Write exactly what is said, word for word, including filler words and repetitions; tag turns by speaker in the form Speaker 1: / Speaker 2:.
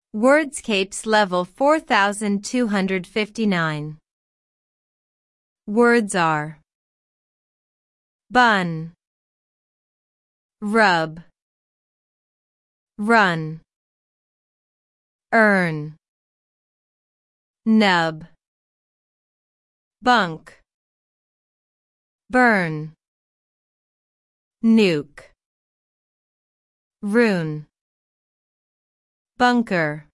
Speaker 1: Wordscapes level four thousand two hundred fifty-nine. Words are bun, rub, run, earn, nub, bunk, burn, nuke, rune, bunker.